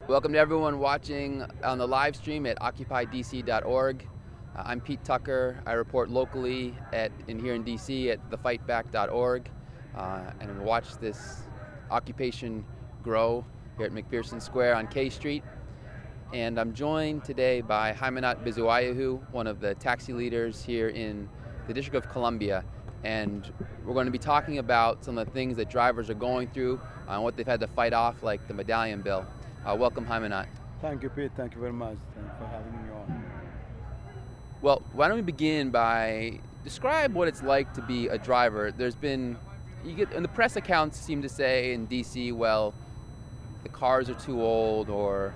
Welcome to everyone watching on the live stream at OccupyDC.org. I'm Pete Tucker. I report locally here in DC at thefightback.org, and watch this occupation grow here at McPherson Square on K Street. And I'm joined today by Haimanot Bizuwayahu, one of the taxi leaders here in the District of Columbia. And we're going to be talking about some of the things that drivers are going through and what they've had to fight off, like the medallion bill. Welcome, Haimanot. Thank you, Pete. Thank you very much. Thank you for having me on. Well, why don't we begin by describe what it's like to be a driver. And the press accounts seem to say in DC, well, the cars are too old, or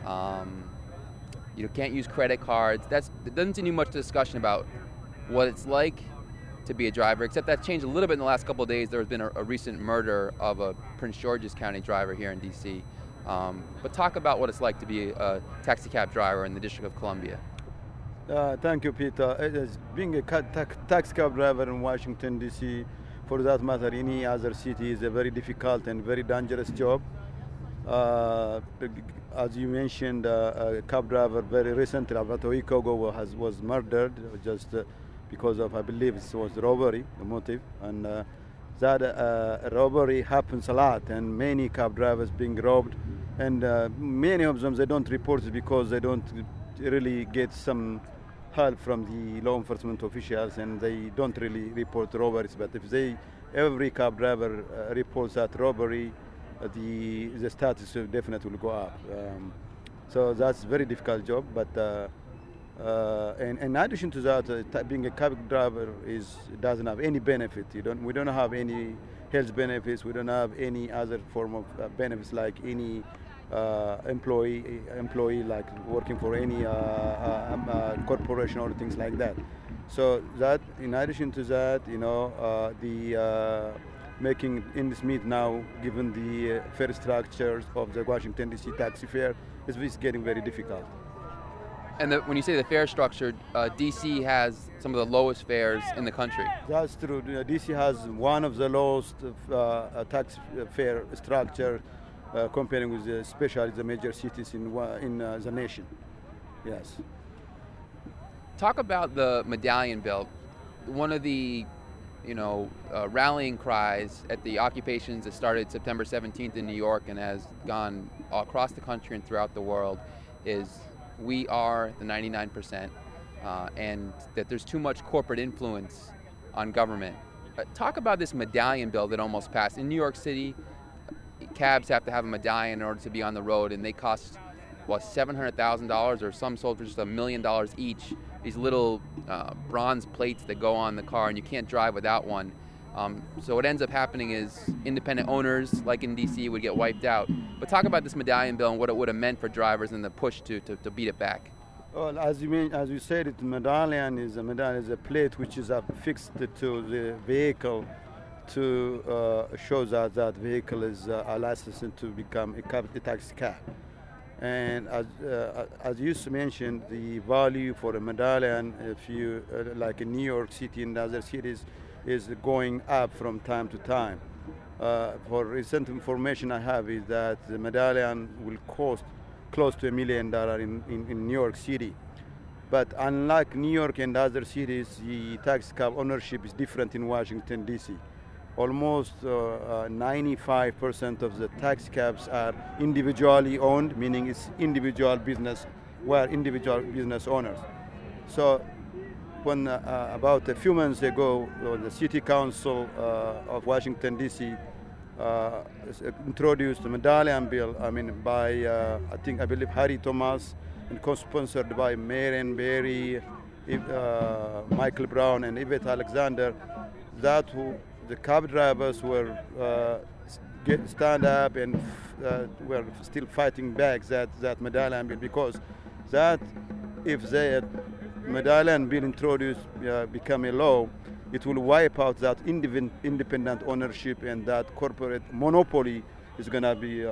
you can't use credit cards. There doesn't seem to be much discussion about what it's like to be a driver, except that changed a little bit in the last couple of days. There has been a recent murder of a Prince George's County driver here in DC. But talk about what it's like to be a taxi cab driver in the District of Columbia. Thank you, Peter. Being a taxi cab driver in Washington, D.C., for that matter, any other city, is a very difficult and very dangerous job. As you mentioned, a cab driver very recently, about a week ago, was murdered just because of, I believe it was robbery, the motive. And that robbery happens a lot, and many cab drivers being robbed. And many of them, they don't report it because they don't really get some help from the law enforcement officials, and they don't really report robberies. But if every cab driver reports that robbery, the status definitely will go up. So that's a very difficult job. But and in addition to that, being a cab driver doesn't have any benefit. We don't have any health benefits. We don't have any other form of benefits like any employee like working for any corporation or things like that. So that, in addition to that, making ends meet now, given the fare structures of the Washington D.C. taxi fare, is getting very difficult. And when you say the fare structure, D.C. has some of the lowest fares in the country. That's true. D.C. has one of the lowest tax fare structure comparing with especially the major cities in the nation. Yes. Talk about the medallion bill. One of the rallying cries at the occupations that started September 17th in New York and has gone all across the country and throughout the world is, we are the 99%, and that there's too much corporate influence on government. Talk about this medallion bill that almost passed. In New York City, cabs have to have a medallion in order to be on the road, and they cost, $700,000, or some sold for just $1 million each. These little bronze plates that go on the car, and you can't drive without one. So what ends up happening is independent owners, like in DC, would get wiped out. But talk about this medallion bill and what it would have meant for drivers and the push to beat it back. Well, as you said, the medallion is a plate which is affixed to the vehicle to show that vehicle is a license to become a taxi cab. And as you mentioned, the value for a medallion, if you like in New York City and other cities, is going up from time to time. For recent information I have is that the medallion will cost close to $1 million in New York City. But unlike New York and other cities, the taxi cab ownership is different in Washington, D.C. Almost 95% of the taxi cabs are individually owned, meaning it's individual business, where individual business owners. So when about a few months ago, the City Council of Washington, D.C. Introduced the medallion bill, by, I believe, Harry Thomas, and co-sponsored by Marion Barry, Michael Brown, and Yvette Alexander, the cab drivers were stand up and were still fighting back that medallion bill, because that, if the medallion bill introduced become a law, it will wipe out that independent ownership, and that corporate monopoly is going to be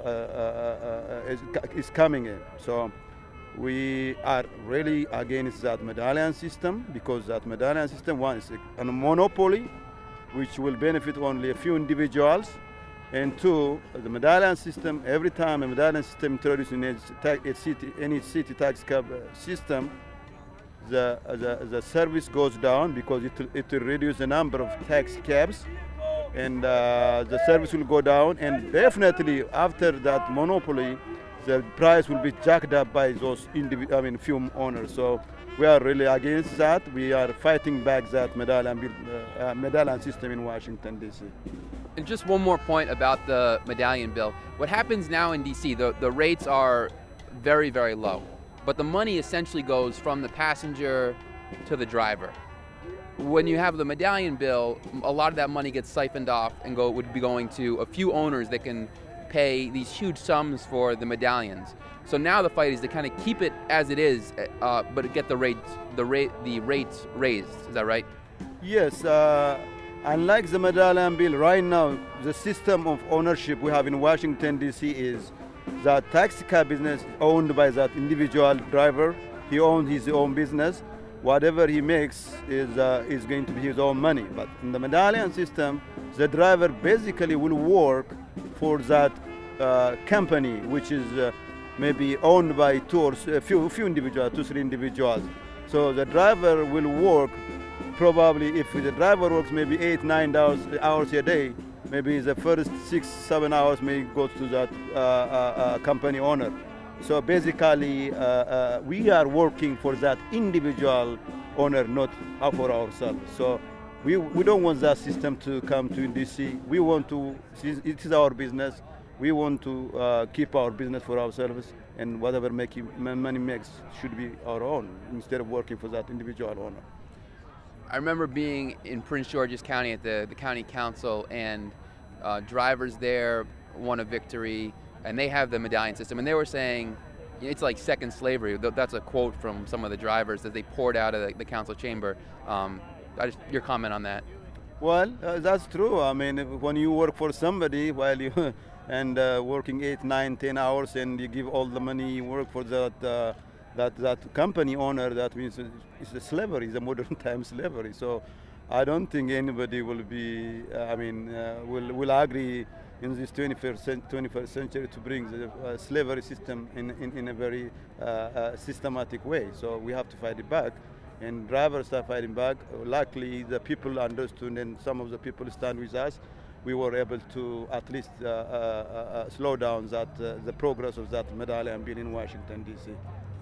is coming in. So we are really against that medallion system, because that medallion system, one, is a monopoly which will benefit only a few individuals, And two, the medallion system, every time a medallion system introduced in any city taxi cab system, the service goes down because it will reduce the number of taxi cabs, and the service will go down, and definitely after that monopoly, the price will be jacked up by those few owners. So we are really against that. We are fighting back that medallion system in Washington, D.C. And just one more point about the medallion bill. What happens now in D.C., the rates are very, very low, but the money essentially goes from the passenger to the driver. When you have the medallion bill, a lot of that money gets siphoned off and would be going to a few owners that can pay these huge sums for the medallions. So now the fight is to kind of keep it as it is, but get the rates raised. Is that right? Yes. Unlike the medallion bill, right now the system of ownership we have in Washington D.C. is that taxi cab business owned by that individual driver. He owns his own business. Whatever he makes is going to be his own money. But in the medallion system, the driver basically will work for that company, which is maybe owned by a few individuals, 2-3 individuals. So the driver will work. Probably if the driver works maybe 8-9 hours a day, maybe the first 6-7 hours may go to that company owner. So basically, we are working for that individual owner, not for ourselves. So we don't want that system to come to DC. We want to, it is our business. We want to keep our business for ourselves, and whatever money makes should be our own instead of working for that individual owner. I remember being in Prince George's County at the county council, and drivers there won a victory, and they have the medallion system, and they were saying it's like second slavery. That's a quote from some of the drivers that they poured out of the council chamber. Your comment on that? Well, that's true. I mean, when you work for somebody while you and working 8, 9, 10 hours, and you give all the money you work for that company owner, that means it's a slavery, it's a modern time slavery. So I don't think anybody will be, will agree in this 21st century to bring the slavery system in a very systematic way. So we have to fight it back, and drivers are fighting back. Luckily, the people understood, and some of the people stand with us. We were able to at least slow down the progress of that medallion bill in Washington, D.C.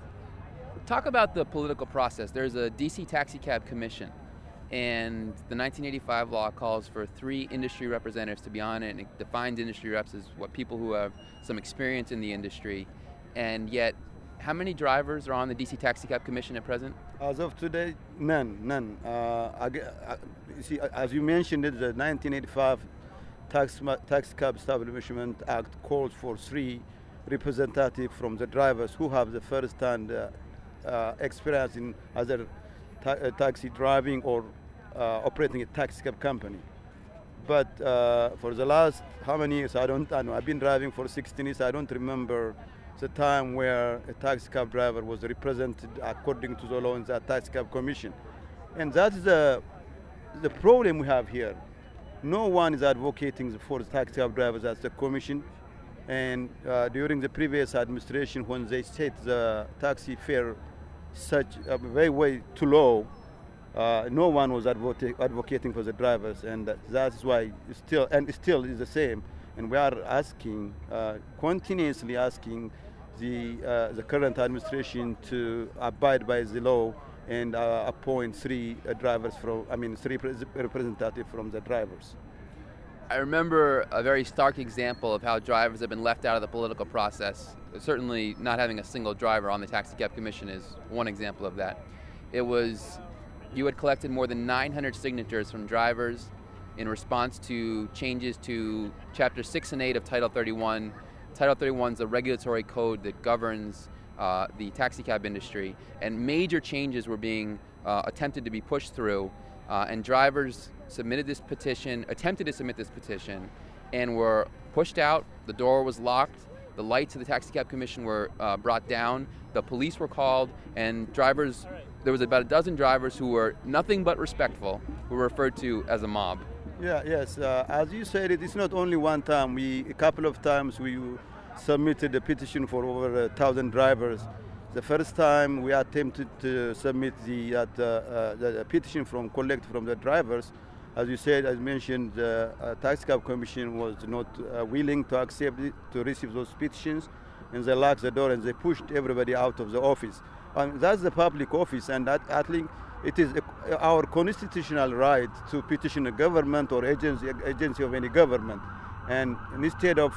Talk about the political process. There's a DC Taxi Cab Commission, and the 1985 law calls for 3 industry representatives to be on it, and it defines industry reps as people who have some experience in the industry. And yet, how many drivers are on the DC Taxi Cab Commission at present? As of today, none. You see, as you mentioned, the 1985 Taxi Cab Establishment Act calls for 3 representatives from the drivers who have the first-hand experience in either taxi driving or operating a taxi cab company. But for the last how many years, I don't know. I've been driving for 16 years. I don't remember the time where a taxi cab driver was represented according to the law in the Taxi Cab Commission. And that's the problem we have here. No one is advocating for the taxi cab drivers as the commission. And during the previous administration, when they set the taxi fare such a way too low, no one was advocating for the drivers, and that's why it still is the same. And we are asking, continuously asking the current administration to abide by the law and appoint 3 representatives from the drivers. I remember a very stark example of how drivers have been left out of the political process. Certainly not having a single driver on the Taxi Cab Commission is one example of that. You had collected more than 900 signatures from drivers in response to changes to Chapter 6 and 8 of Title 31. Title 31 is a regulatory code that governs the taxi cab industry, and major changes were being attempted to be pushed through, and drivers attempted to submit this petition, and were pushed out. The door was locked. The lights of the Taxi Cab Commission were brought down. The police were called, and there was about a dozen drivers who were nothing but respectful, who were referred to as a mob. Yeah, yes. As you said, it's not only one time. A couple of times we submitted a petition for over 1,000 drivers. The first time we attempted to submit the petition collect from the drivers. As you said, as mentioned, the Taxi Cab Commission was not willing to accept it, to receive those petitions, and they locked the door and they pushed everybody out of the office. That's the public office, and I think it is our constitutional right to petition a government or agency of any government. And instead of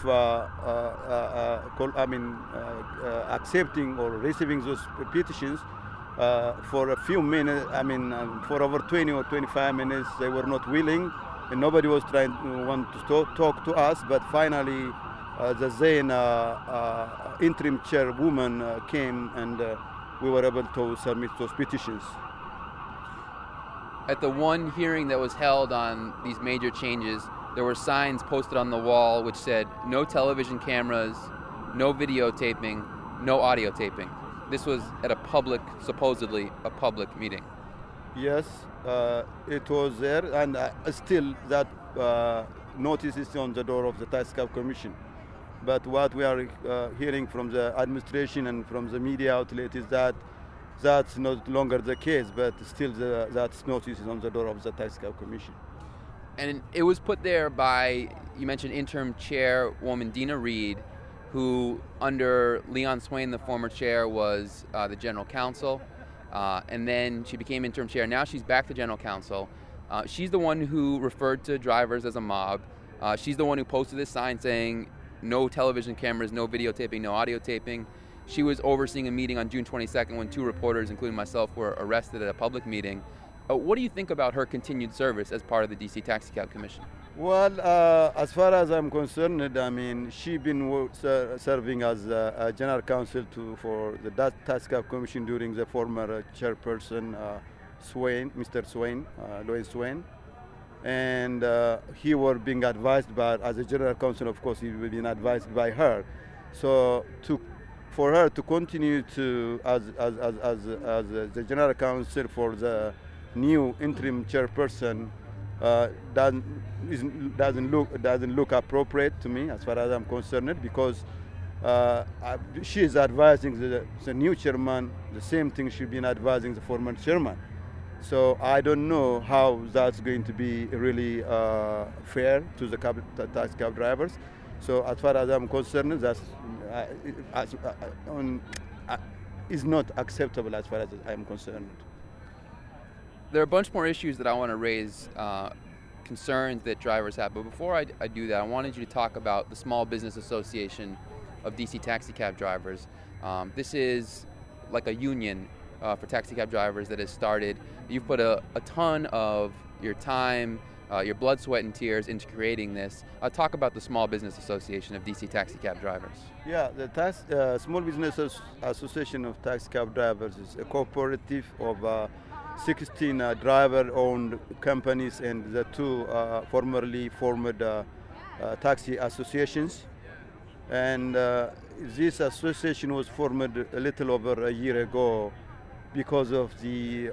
accepting or receiving those petitions for a few minutes, for over 20 or 25 minutes, they were not willing, and nobody was want to talk to us. But finally, the then interim chairwoman came, and we were able to submit those petitions. At the one hearing that was held on these major changes, there were signs posted on the wall which said no television cameras, no videotaping, no audio taping. This was at supposedly a public meeting. Yes, it was there, and still that notice is on the door of the Taxi Cab Commission. But what we are hearing from the administration and from the media outlet is that that's no longer the case, but still that notice is on the door of the Taxi Cab Commission. And it was put there by, you mentioned interim chairwoman Dina Reed, who under Leon Swain, the former chair, was the general counsel. And then she became interim chair. Now she's back to general counsel. She's the one who referred to drivers as a mob. She's the one who posted this sign saying no television cameras, no videotaping, no audio taping. She was overseeing a meeting on June 22nd when 2 reporters, including myself, were arrested at a public meeting. What do you think about her continued service as part of the DC Taxi Cab Commission? Well, as far as I'm concerned, she's been serving as a general counsel for the Taxi Cab Commission during the former chairperson, Mr. Swain, Lois Swain. And he was being advised as a general counsel, of course, he was being advised by her. So for her to continue as the general counsel for the new interim chairperson doesn't look appropriate to me as far as I'm concerned, because she is advising the new chairman the same thing she's been advising the former chairman. So I don't know how that's going to be really fair to the taxi cab drivers. So as far as I'm concerned, that's is not acceptable as far as I'm concerned. There are a bunch more issues that I want to raise, concerns that drivers have. But before I do that, I wanted you to talk about the Small Business Association of DC Taxi Cab Drivers. This is like a union for taxi cab drivers that has started. You've put a ton of your time, your blood, sweat, and tears into creating this. Talk about the Small Business Association of DC Taxi Cab Drivers. Yeah, the Small Business Association of Taxi Cab Drivers is a cooperative of 16 driver-owned companies and the 2 formerly formed taxi associations. And this association was formed a little over a year ago because of the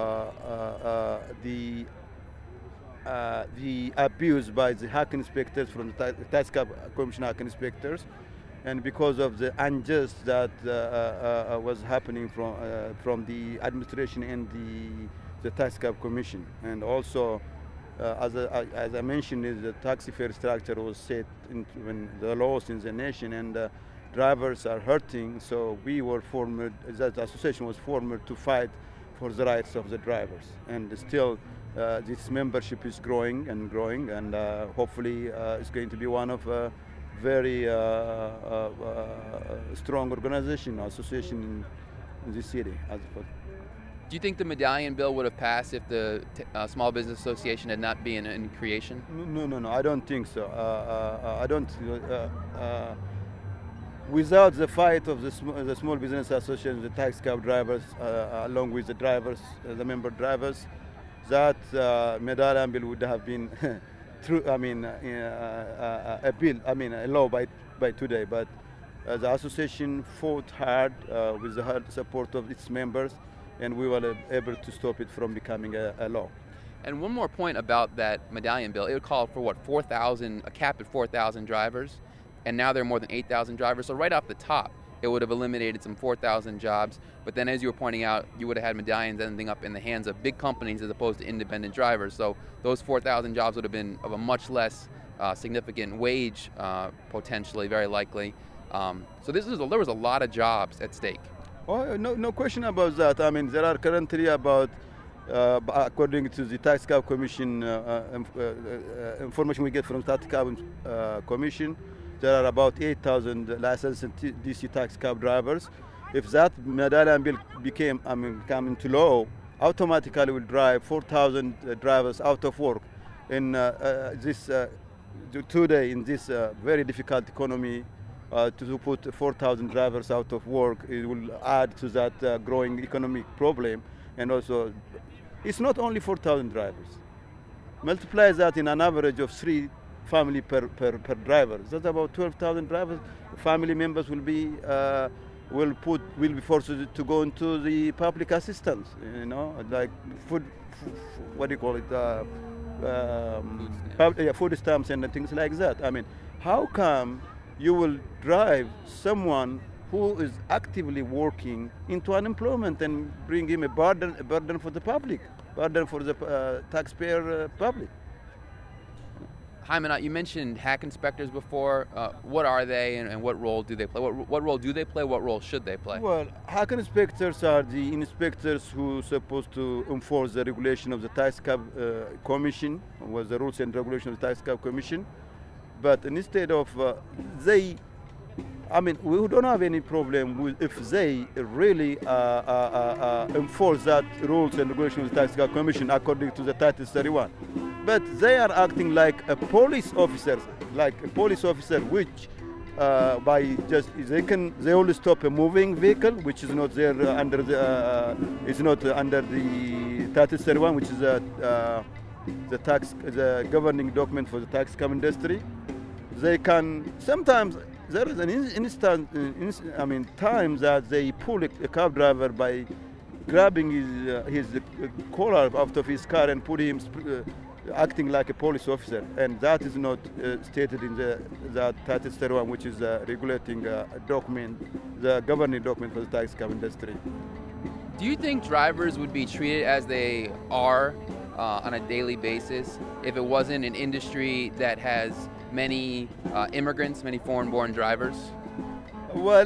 abuse by the hack inspectors from the Taxi Cab Commission hack inspectors, and because of the unjust that was happening from the administration and the Taxi Cab Commission. And also, as I mentioned, the taxi fare structure was set when the laws in the nation, and drivers are hurting. So we were formed, that association was formed to fight for the rights of the drivers. And still, this membership is growing, and hopefully it's going to be one of very strong organization, association in this city. Do you think the medallion bill would have passed if the Small Business Association had not been in creation? No, I don't think so. I don't. Without the fight of the Small Business Association, the taxi cab drivers, along with the drivers, the member drivers, that medallion bill would have been through. A bill. A law by today. But the association fought hard with the hard support of its members, and we were able to stop it from becoming a law. And one more point about that medallion bill, it called for what, 4,000, a cap at 4,000 drivers, and now there are more than 8,000 drivers. So right off the top, it would have eliminated some 4,000 jobs. But then as you were pointing out, you would have had medallions ending up in the hands of big companies as opposed to independent drivers. So those 4,000 jobs would have been of a much less significant wage, potentially, very likely. So there was a lot of jobs at stake. Oh, no question about that. I mean, there are currently about, according to the Tax Cab Commission information we get from Tax Cab Commission, there are about 8,000 licensed DC tax cab drivers. If that medallion bill come into law, automatically will drive 4,000 drivers out of work in today in this very difficult economy. To put 4,000 drivers out of work, it will add to that growing economic problem. And also, it's not only 4,000 drivers. Multiply that in an average of 3 family per driver. That's about 12,000 drivers. Family members will be forced to go into the public assistance. You know, like food. What do you call it? Food stamps and things like that. I mean, how come you will drive someone who is actively working into unemployment and bring him a burden for the public, burden for the taxpayer public? Hyman, you mentioned hack inspectors before. What are they and what role do they play? What role do they play? What role should they play? Well, hack inspectors are the inspectors who are supposed to enforce the regulation of the Tax Cab Commission, was the rules and regulation of the Tax Cab Commission. But instead of we don't have any problem with if they really enforce that rules and regulations of the Tax Cab Commission according to the Title 31. But they are acting like a police officer, which they only stop a moving vehicle which is not there under the Title 31, which is the governing document for the tax cab industry. They can sometimes there is an time that they pull a cab driver by grabbing his collar out of his car and put him acting like a police officer, and that is not stated in the Title 31, which is regulating document, the governing document for the tax cab industry. Do you think drivers would be treated as they are on a daily basis if it wasn't an industry that has many immigrants, many foreign-born drivers? Well,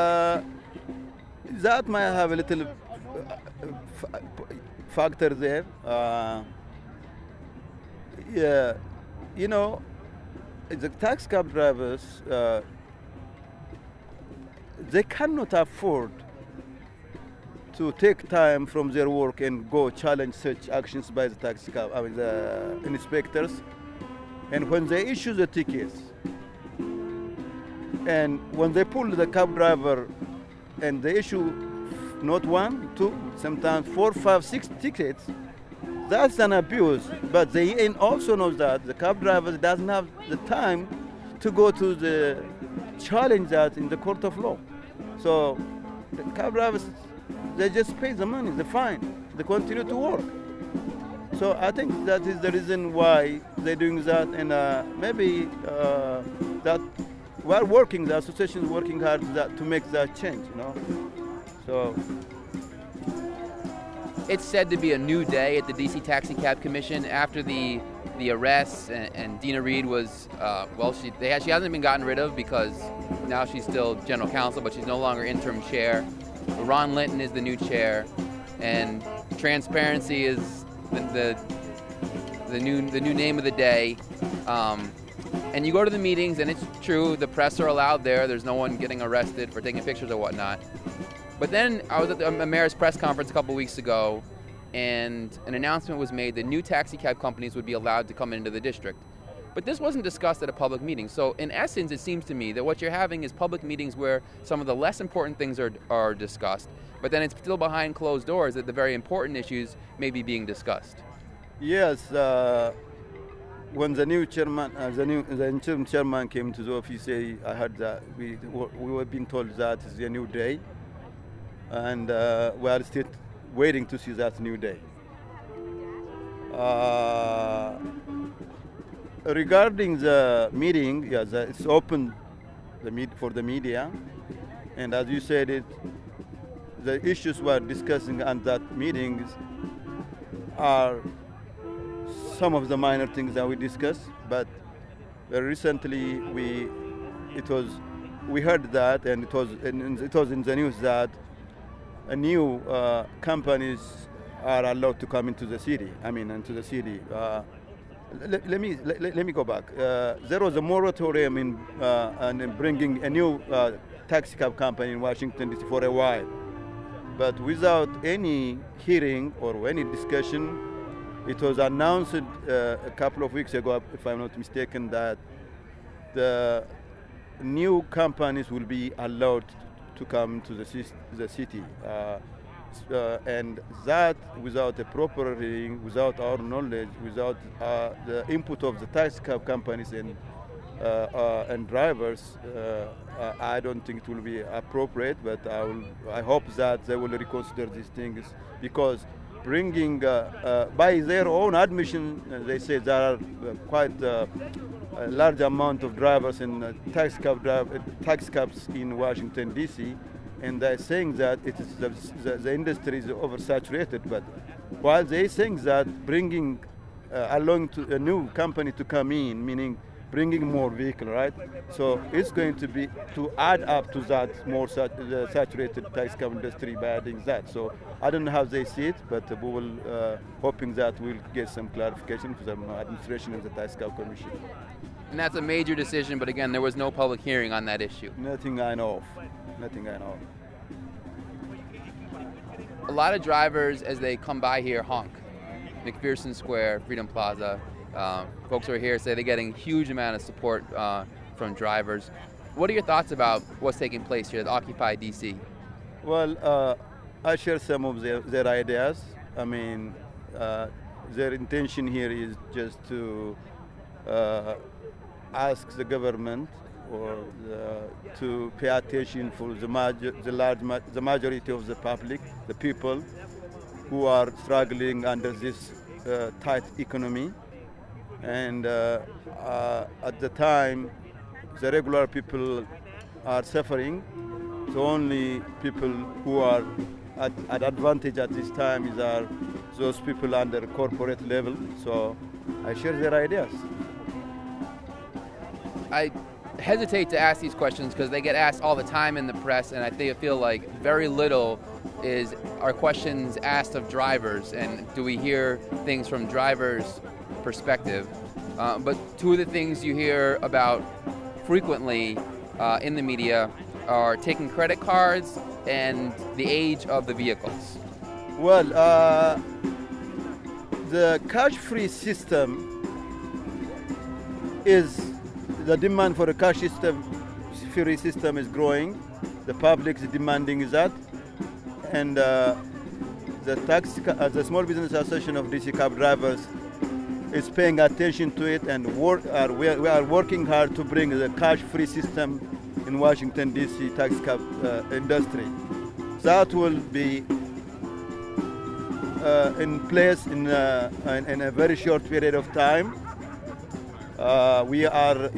that might have a little factor there. Yeah, you know, the tax cab drivers, they cannot afford to take time from their work and go challenge such actions by the inspectors. And when they issue the tickets, and when they pull the cab driver and they issue not 1, 2, sometimes 4, 5, 6 tickets, that's an abuse. But they also know that the cab driver doesn't have the time to go to the challenge that in the court of law. So the cab drivers, they just pay the money, the fine, they continue to work. So I think that is the reason why they're doing that, and maybe that we're working, the association is working hard to make that change, you know. So it's said to be a new day at the DC Taxi Cab Commission after the arrests, and Dina Reed was she hasn't been gotten rid of because now she's still general counsel, but she's no longer interim chair. Ron Linton is the new chair, and transparency is the new name of the day. And you go to the meetings, and it's true, the press are allowed there. There's no one getting arrested for taking pictures or whatnot. But then I was at the mayor's press conference a couple weeks ago, and an announcement was made that new taxi cab companies would be allowed to come into the district. But this wasn't discussed at a public meeting. So in essence, it seems to me that what you're having is public meetings where some of the less important things are discussed, but then it's still behind closed doors that the very important issues may be being discussed. Yes, when the new chairman, the interim chairman came to the office, I heard that we were being told that it's a new day, and we are still waiting to see that new day. Uh, Regarding the meeting, yes, it's open for the media, and as you said, the issues we're discussing at that meetings are some of the minor things that we discussed, but recently we heard that, and it was in the news that a new companies are allowed to come into the city. I mean, into the city. Let me go back. There was a moratorium in bringing a new taxi cab company in Washington D.C. for a while, but without any hearing or any discussion. It was announced a couple of weeks ago, if I'm not mistaken, that the new companies will be allowed to come to the city. And that without a proper hearing, without our knowledge, without the input of the taxi cab companies and drivers, I don't think it will be appropriate. But I hope that they will reconsider these things, because bringing by their own admission, they say there are quite a large amount of drivers in taxi cabs in Washington D.C. and they're saying that it is the industry is oversaturated. But while they're saying that, bringing allowing to a new company to come in, meaning bringing more vehicle, right? So it's going to be to add up to that more the saturated taxi cab industry by adding that. So I don't know how they see it, but we will hoping that we'll get some clarification from the administration and the taxi cab commission. And that's a major decision, but again, there was no public hearing on that issue. Nothing I know of. Nothing I know of. A lot of drivers, as they come by here, honk. McPherson Square, Freedom Plaza. Folks who are here say they're getting huge amount of support from drivers. What are your thoughts about what's taking place here at Occupy DC? Well, I share some of their ideas. I mean, their intention here is just to ask the government or to pay attention for the majority of the public, the people who are struggling under this tight economy. And at the time, the regular people are suffering. The only people who are at advantage at this time are those people under corporate level. So I share their ideas. I hesitate to ask these questions because they get asked all the time in the press, and I feel like very little are questions asked of drivers, and do we hear things from drivers' perspective. But two of the things you hear about frequently in the media are taking credit cards and the age of the vehicles. Well, the cash-free system the demand for a cash-free system is growing. The public is demanding that. And the Small Business Association of DC cab drivers is paying attention to it, and we are working hard to bring the cash-free system in Washington DC taxi cab industry. That will be in place in a very short period of time. We are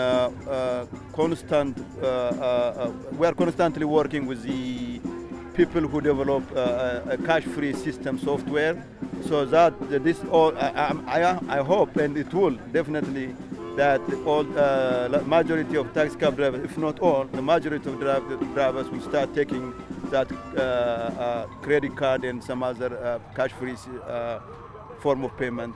constantly working with the people who develop a cash-free system software, so that I hope, and it will definitely, that all majority of taxi cab drivers, if not all, the majority of drivers will start taking that credit card and some other cash-free form of payment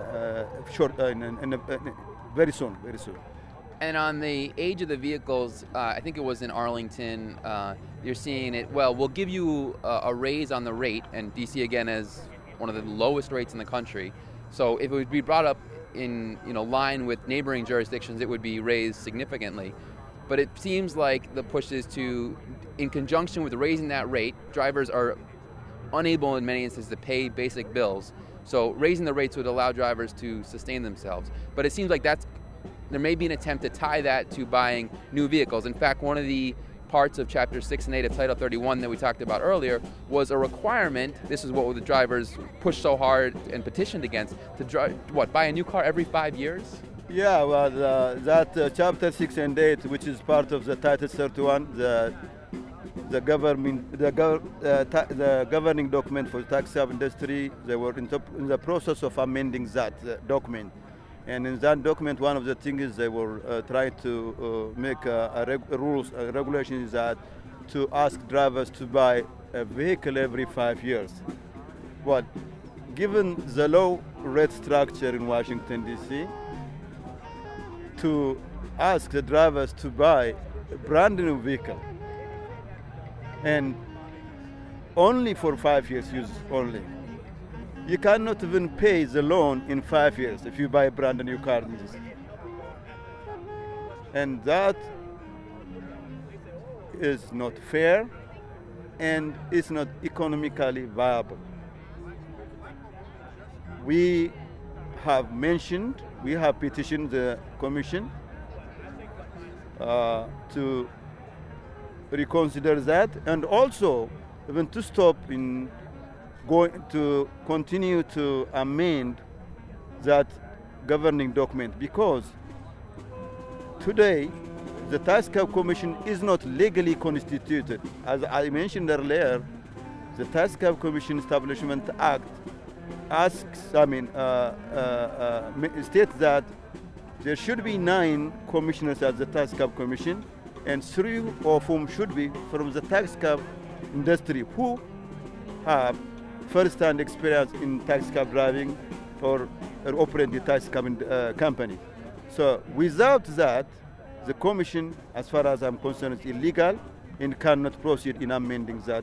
very soon. And on the age of the vehicles, I think it was in Arlington, you're seeing it, well, we'll give you a raise on the rate, and DC again has one of the lowest rates in the country. So if it would be brought up in line with neighboring jurisdictions, it would be raised significantly. But it seems like the push is to, in conjunction with raising that rate, drivers are unable in many instances to pay basic bills. So raising the rates would allow drivers to sustain themselves. But it seems like there may be an attempt to tie that to buying new vehicles. In fact, one of the parts of Chapter 6 and 8 of Title 31 that we talked about earlier was a requirement. This is what the drivers pushed so hard and petitioned against, to buy a new car every 5 years? Yeah, well, that Chapter 6 and 8, which is part of the Title 31, the governing document for the taxi cab industry, they were in the process of amending that document. And in that document, one of the things is they were trying to make rules, regulations that to ask drivers to buy a vehicle every 5 years. Well, given the low rate structure in Washington, D.C., to ask the drivers to buy a brand new vehicle and only for 5 years use only. You cannot even pay the loan in 5 years if you buy a brand new car. And that is not fair and it's not economically viable. We have mentioned, we have petitioned the Commission to reconsider that, and also even to stop in going to continue to amend that governing document, because today the Tax Cab Commission is not legally constituted. As I mentioned earlier, the Tax Cab Commission Establishment Act states that there should be 9 commissioners at the Tax Cab Commission, and 3 of whom should be from the tax cab industry who have first-hand experience in tax cab driving or operating the tax cab company. So without that, the commission, as far as I'm concerned, is illegal and cannot proceed in amending that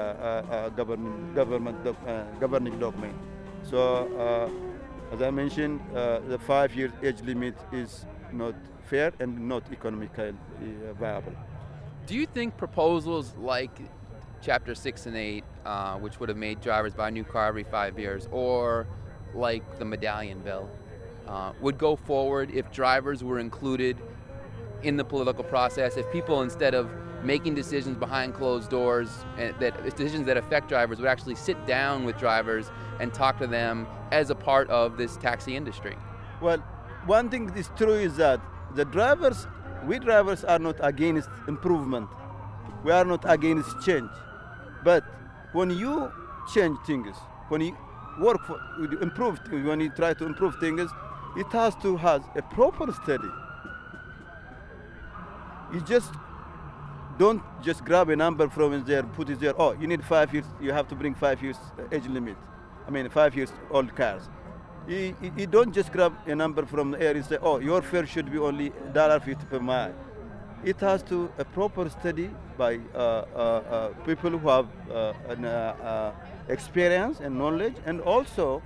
governing document. So as I mentioned, the 5-year age limit is not fair and not economically viable. Do you think proposals like Chapter 6 and 8, which would have made drivers buy a new car every 5 years, or like the Medallion Bill, would go forward if drivers were included in the political process, if people, instead of making decisions behind closed doors, and decisions that affect drivers, would actually sit down with drivers and talk to them as a part of this taxi industry? Well, one thing is true is that we drivers are not against improvement. We are not against change. But when you change things, when you work for improve, when you try to improve things, it has to have a proper study. You just don't just grab a number from there, put it there. Oh, you need 5 years. You have to bring 5 years age limit. 5 years old cars. You don't just grab a number from the air and say, oh, your fare should be only $1.50 per mile. It has to a proper study by people who have experience and knowledge, and also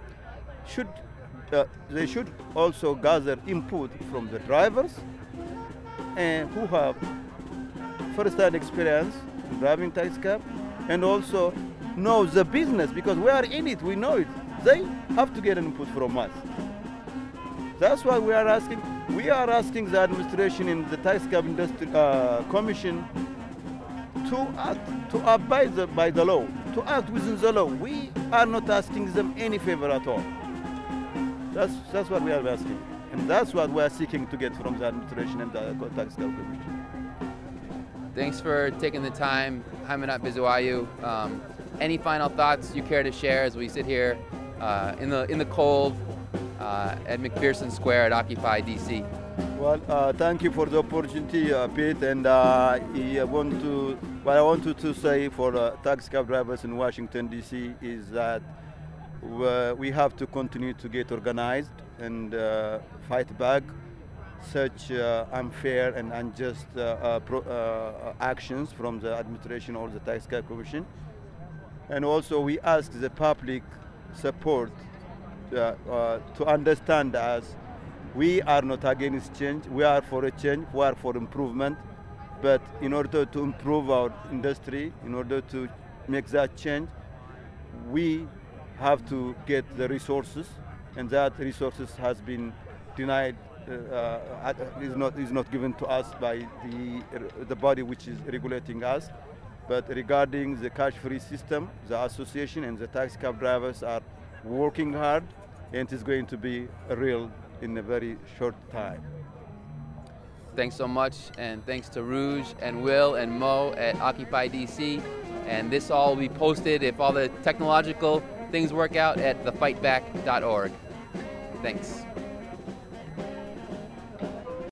they should also gather input from the drivers and who have first-hand experience in driving taxi cab, and also know the business, because we are in it, we know it. They have to get input from us. That's why we are asking. We are asking the administration in the Tax Cab Industry Commission to act, to abide by the law, to act within the law. We are not asking them any favor at all. That's what we are asking, and that's what we are seeking to get from the administration and the Tax Cab Commission. Thanks for taking the time, Haminat Bizuayu. Any final thoughts you care to share as we sit here in the cold at McPherson Square at Occupy DC? Well, thank you for the opportunity, Pete. And what I wanted to say for taxi cab drivers in Washington DC is that we have to continue to get organized and fight back such unfair and unjust actions from the administration or the Tax Cab Commission. And also we ask the public support to understand us. We are not against change. We are for a change. We are for improvement. But in order to improve our industry, in order to make that change, we have to get the resources, and that resources has been denied is not given to us by the body which is regulating us. But regarding the cash-free system, the association and the taxi cab drivers are working hard, and it is going to be real in a very short time. Thanks so much, and thanks to Rouge and Will and Mo at Occupy DC. And this all will be posted, if all the technological things work out, at thefightback.org. Thanks.